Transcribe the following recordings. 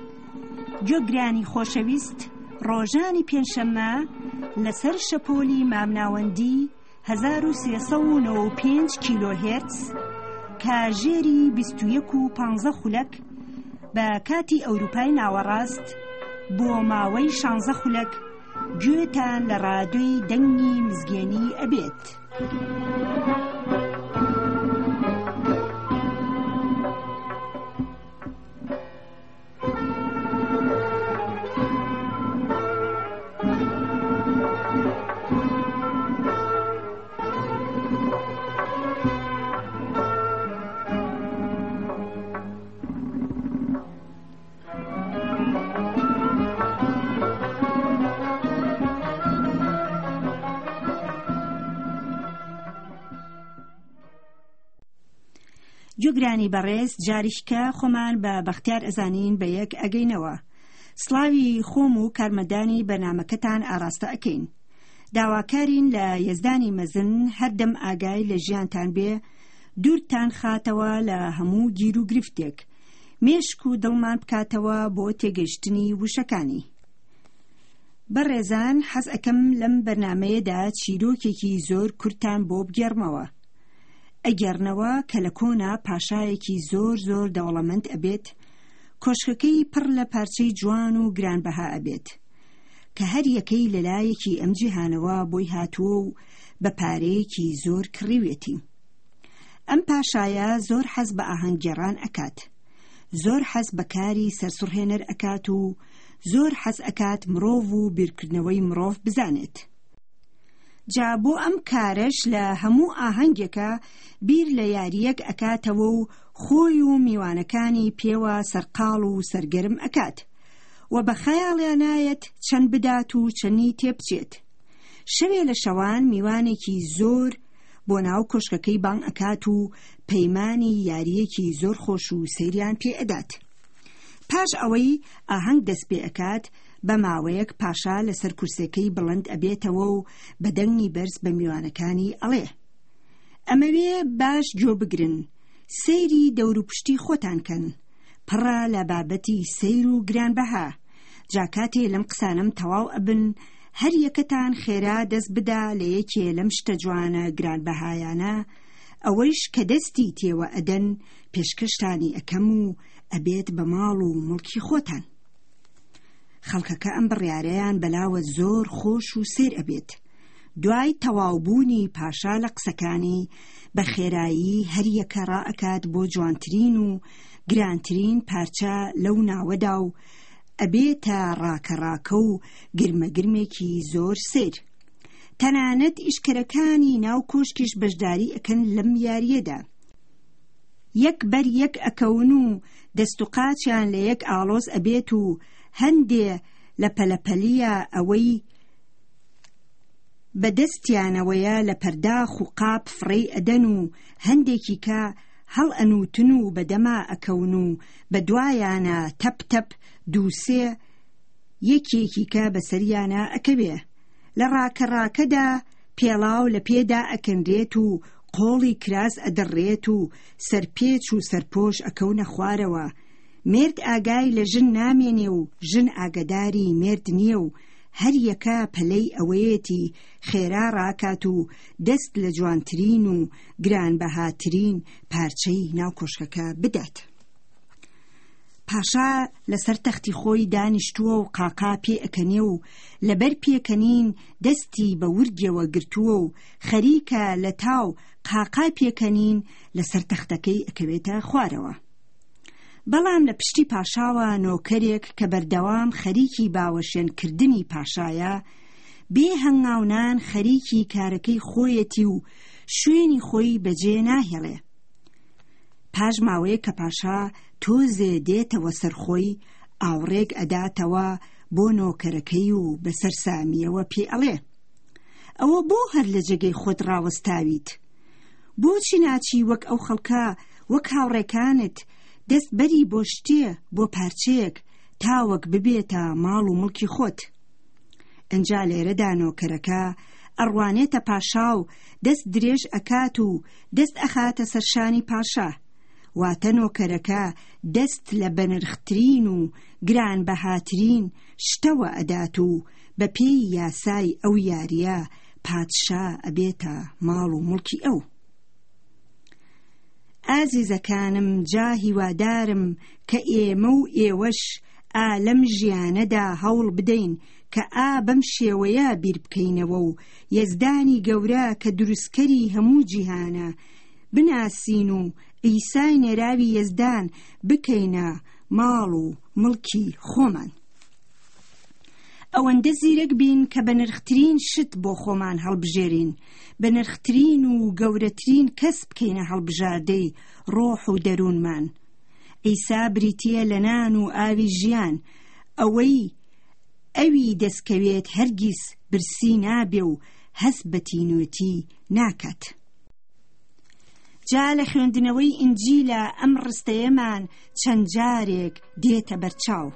گوێگرانی خۆشەویست، ڕۆژانی پێنجشەممە لەسەر شەپۆلی مامناوەندی 1395 کیلۆهێرتز کاژێری 21:15 خولەک بە کاتی ئەوروپای ناوەڕاست بۆ ماوەی 16 خولەک گوێتان لە ڕادیۆی دەنگی مزگێنی ئەبێت. گوێگرانی بەڕێز، جاریشکە خۆمان بە بەختیار ئەزانین بە یەک ئەگەینەوە. سڵاوی خۆم و کارمەندانی بەرنامەکەتان ئاراستە ئەکەین. داواکارین لە یەزدانی مەزن هەردەم ئاگای لە ژیانتان بێ، دوورتان خاتەوە لە هەموو گیر و گرفتێک، مێشک و دڵمان بکاتەوە بۆ تێگەیشتنی وشەکانی. بەڕێزان، حەز ئەکەم لەم بەرنامەیەدا چیرۆکێکی زۆر کورتان بۆ بگێڕمەوە. ئەگەرنەوە کە لە کۆنا پاشایەکی زۆر زۆر دەوڵەمەند ئەبێت، کۆشکەکەی پڕ لە پارچەی جوان و گرانبەها ئەبێت کە هەر یەکەی لەلایەکی ئەم جیهانەوە بۆی هاتووە و بە پارەیەکی زۆر کڕیوێتی. ئەم پاشایە زۆر حەز بە ئاهەنگگێڕان ئەکات، زۆر حەز بە کاری سەرسوڕهێنەر ئەکات و زۆر حەز ئەکات مرۆڤ و بیرکردنەوەی مرۆڤ بزانێت. جا بۆ ئەم کارەش لە هەموو ئاهەنگێکە بیر لە یاریەک ئەکاتەوە و خۆی و میوانەکانی پێوە سەرقاڵ و سەرگەرم ئەکات و بە خەیاڵیان نایەت چەند بدات و چەندی تێبچێت. شەوێ لە شەوان میوانێکی زۆر بۆ ناو کۆشکەکەی بانگ ئەکات و پەیمانی یاریەکی زۆر خۆش و سەیریان پێ ئەدات. پاش ئەوەی ئاهەنگ دەست پێ ئەکات، بە ماوەیەک پاشا لەسەر کورسەکەی بڵند ئەبێتەوە و بە دەنگی بەرز بە میوانەکانی ئەڵێ: ئەمەوێ باش گوێ بگرن، سەیری دەوروپشتی خۆتان کەن، پڕە لە بابەتی سەیر و گرانبەها. جا کاتێ لەم قسانم تەواو ئەبن، هەر یەکەتان خێرا دەست بدا لە یەکێ لەم شتە جوانە گرانبەهایانە، ئەوەیش کە دەستی تێوە ئەدەن پێشکەشتانی ئەکەم و ئەبێت بە ماڵ و مڵکی خۆتان. خەڵکەکە ئەم بڕیارەیان بەلاوە زۆر خۆش و سێر ئەبێت. دوای تەواوبوونی پاشا لە قسەکانی، بە خێرایی هەر یەکە ڕائەکات بۆ جوانترین و گرانترین پارچە لەو ناوەدا و ئەبێتە ڕاکەڕاکە و گرمەگرمێکی زۆر سێر. تەنانەت ئیشکەرەکانی ناو کۆشکیش بەشداری ئەکەن لەم یاریەدا. یەک بەر یەک ئەکەون و دەست و قاچیان لە یەک ئاڵۆز ئەبێت و هەندێ لە پەلەپەلیە ئەوەی بەدەستیانەوەیە لە پەرداخ و قاپ فڕێی ئەدەن و هەندێکی کە هەڵ ئەنووتن و بەدەما ئەکەون و بە دوایانە تەپ تەپ دووسێ یەکێکی کە بەسەریانە ئەکەوێ. لە ڕاکەڕاکەدا پێڵاو لە پێدا ئەکەندرێت و قۆڵی کراس ئەدەڕێت و سەرپێچ و سەرپۆش ئەکەونە خوارەوە. مرد ئاگای لە ژن نامێنێ و ژن ئاگداری مرد نییە و هەر یەکە پەلەی ئەوەیەتی خێرا ڕاکات و دەست لە جوانترین و گرانبەهاترین پارچەی ناو کۆشکەکە بدات. پاشا لەسەر تەختی خۆی دانیشتووە و قاقا پێ ئەکەنێ و لەبەر پێکەنین دەستی بە ورگەوە گرتووە و خەریکە لە تاو قاقا پێکەنین لەسەر تەختەکەی ئەکەوێتە خوارەوە. بەڵام لە پشتی پاشاوە نۆکەرێک کە بەردەوام خەریکی باوەشێنکردنی پاشایە، بێ هەنگاونان خەریکی کارەکەی خۆیەتی و شوێنی خۆی بەجێ ناهێڵێ. پاش ماوەیە کە پاشا تۆزێ دێتەوە سەرخۆی، ئاوڕێک ئەداتەوە بۆ نۆکەرەکەی و بەسەر سامیەوە پێ ئەڵێ: ئەوە بۆ هەر لە جێگەی خۆت ڕاوەستاویت؟ بۆچی ناچی وەک ئەو خەڵکە، وەک هاوڕێکانت دەست بەری بۆ شتێ، بۆ پارچەیەک تاوەک ببێتە ماڵ و مڵکی خۆت؟ ئەنجا لێرەدا نۆکەرەکە ئەڕوانێتە پاشا و دەست درێژ ئەکات و دەست ئەخاتە سەرشانی پاشا واتە نۆکەرەکە دەست لە بەنرخترین و گران بەهاترین شتەوە ئەدات و بە پێی یاسای ئەو یاریە پادشا ئەبێتە ماڵ و مڵکی ئەو. ئازیزەکانم، جا هیوادارم کە ئێمە و ئێوەش لەم ژیانەدا هەوڵ بدەین کە بەم شێوەیە بیر بکەینەوە و یەزدانی گەورە کە دروستکەری هەموو جیهانە بناسین و ئیسای نێراوی یەزدان بکەینە ماڵ و مڵکی خۆمان. ئەوەندە زیرەک بین کە بە نرخترین شت بۆ خۆمان هەڵبژێرین، بە نرخترین و گەورەترین کەس بکەینە هەڵبژاردەی ڕۆح و دەروونمان. ئیسا بریتیە لە نان و ئاوی ژیان، ئەوی دەستکەوێت هەرگیز برسی نابێ و هەست بە تینوێتی ناکات. جا لە خوێندنەوەی ئینجیلە ئەم ڕستەیەمان چەند جارێک دێتە بەرچاو.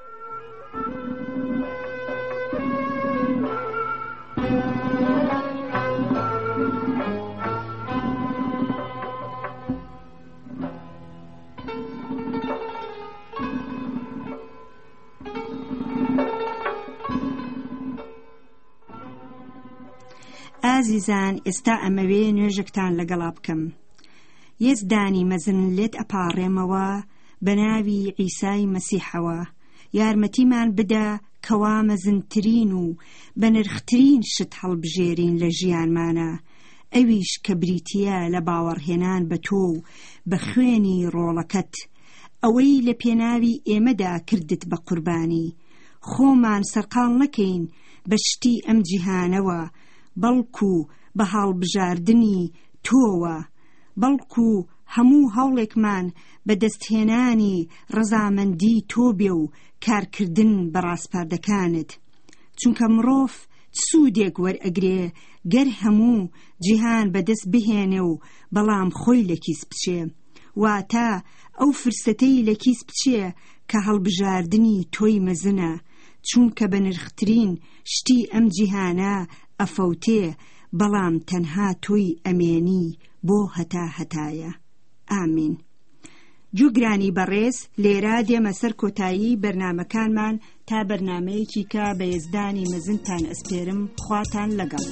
ئازیزان، ئێستا ئەمەوێ نوێژێکتان لەگەڵا بکەم. یەزدانی مەزن لێت ئەپاڕێمەوە بە ناوی عیسای مەسیحەوە، یارمەتیمان بدە کەوا مەزنترین و بە نرخترین شت هەڵبژێرین لە ژیانمانە، ئەویش کە بریتیە لە باوەڕهێنان بە تۆ و بە خوێنی ڕۆڵەکەت، ئەوەی لە پێناوی ئێمەدا کردت بە قوربانی. خۆمان سەرقاڵ نەکەین بە شتی ئەم جیهانەوە، بەڵکو بە هەڵبژاردنی تۆوە، بەڵکو هەموو هەوڵێکمان بە دەستهێنانی ڕەزامەندی تۆ بێ و کارکردن بە ڕاستپاردەکانت. چونکە مرۆڤ سوودێک وەرئەگرێ گەر هەموو جیهان بەدەست بهێنێ و بەڵام خۆی لە کیس بچێ، واتە ئەو فرسەتەی لە کیس بچێ کە هەڵبژاردنی تۆی مەزنە، چونکە بە نرخترین شتی ئەم جیهانە ئەفەوتێ، بەڵام تەنها تۆی ئەمێنی بۆ هەتا هەتایە. ئامین. جوگرانی بەڕێز، لێرە دێمە سەر کۆتایی بەرنامەکانمان تا بەرنامەیەکی کە بە یەزدانی مەزنتان ئەسپێرم. خواتان لەگەڵ.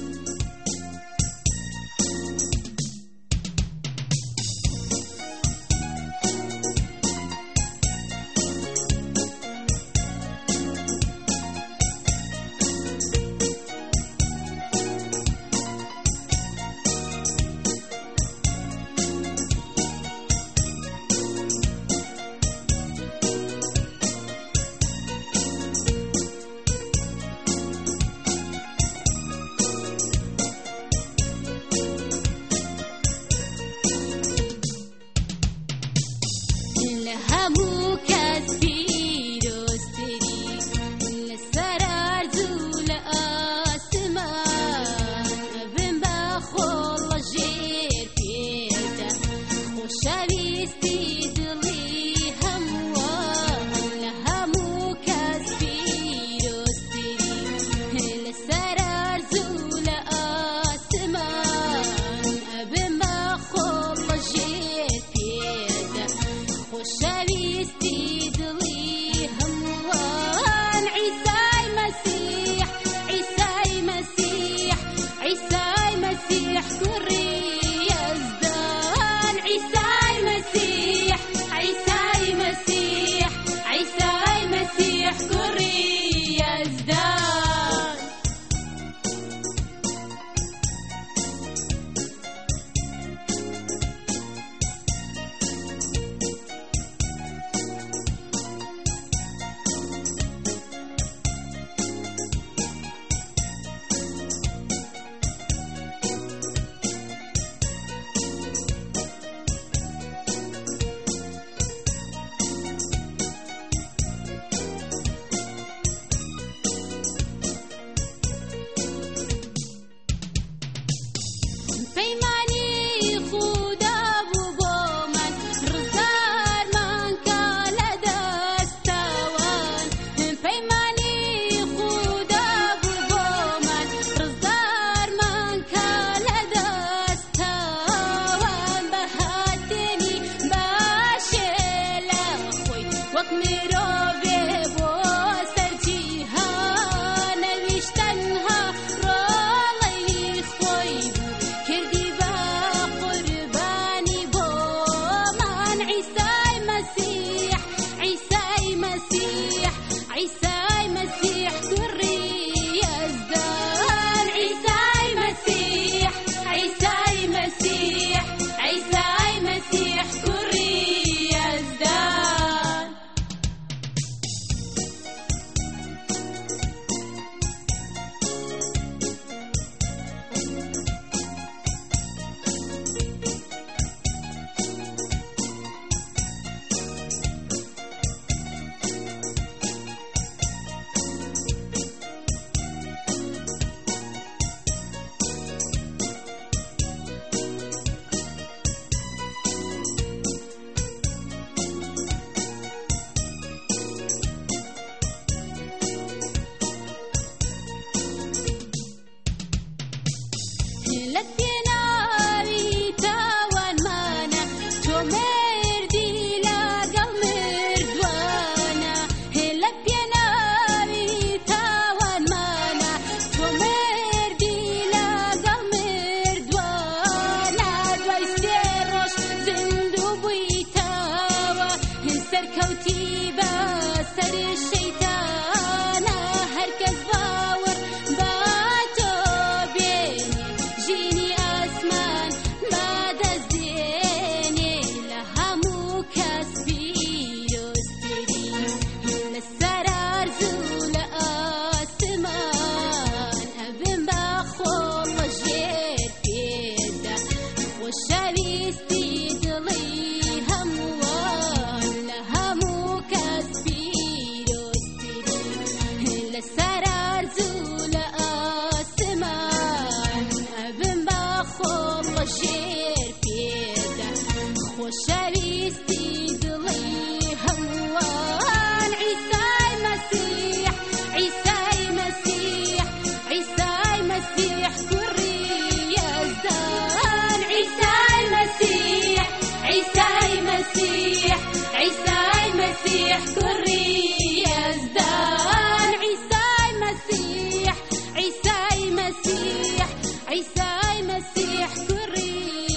مسيح كري يزدان عيسى مسيح عيسى مسيح عيسى مسيح كري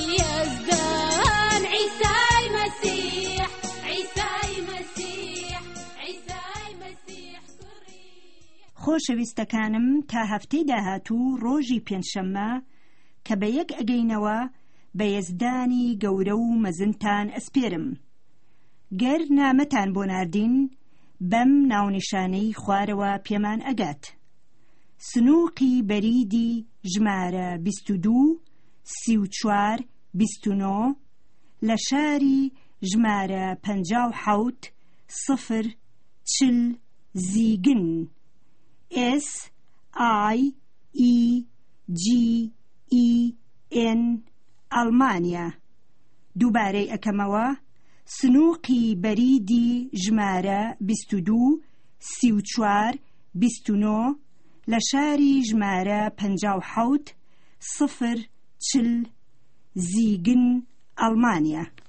يزدان عيسى مسيح عيسى مسيح عيسى مسيح كري. خۆشەویستەکانم تا هەفتەی داهاتوو ڕۆژی پێنجشەممە کە بە یەک ئەگەینەوە بە یەزدانی گەورە و مەزنتان ئەسپێرم. گەر نامەتان بۆ ناردین بەم ناونیشانەی خوارەوە پێمان ئەگات: سنووقی بەریدی ژمارە 22 34 29 لە شاری ژمارە 57 0 40 زیگن SIEGEN ئەڵمانیا. دووبارەی ئەکەمەوە: سنووقی بەریدی ژمارە 22 34 29 لە شاری ژمارە 57 0 40 زیگن ئەڵمانیا.